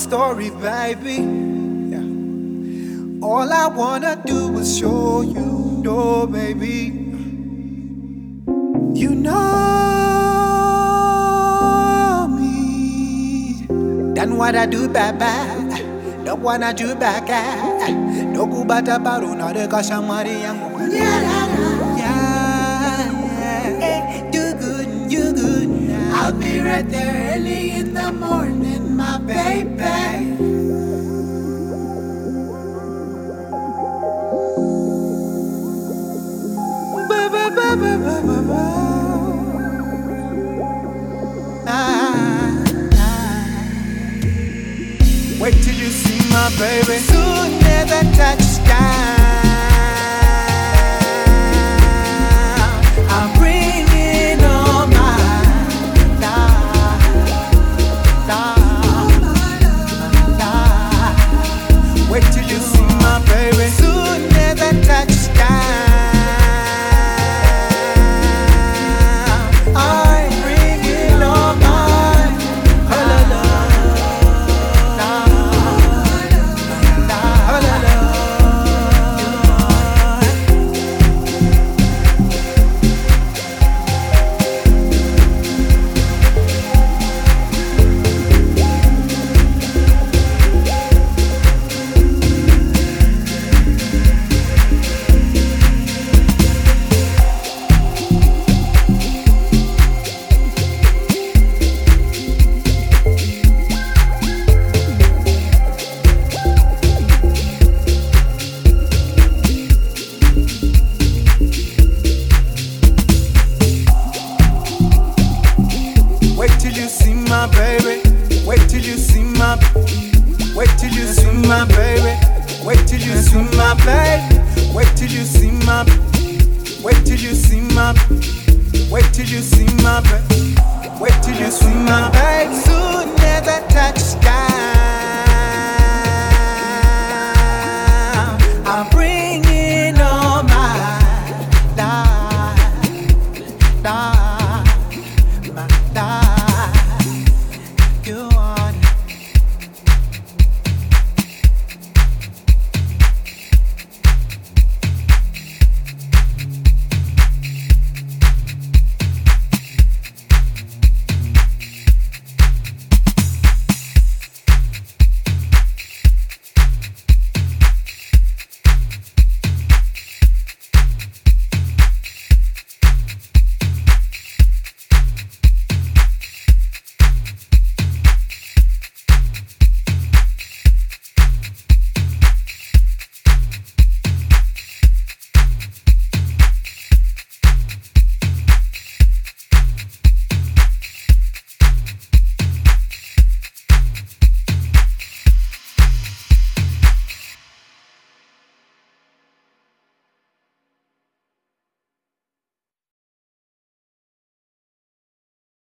story, baby. Yeah. All I wanna do is show you, no, baby. You know me. Then what I do, baby. Don't wanna do back. No go bata baru na de kashamari yangu. Yeah. Do good, you good. I'll be right there early in the morning, my baby. Wait till you see my baby. Soon never touchdown. I'm bringing all my love. Wait till you see my baby. Soon never touchdown. I'm bringing all my Wait till you see my baby. Wait till you see my. Wait till you see my baby. Wait till you see my baby. Wait till you see my. Wait till you see my. Wait till you see my baby. Wait till you see my baby. Soon never touch down.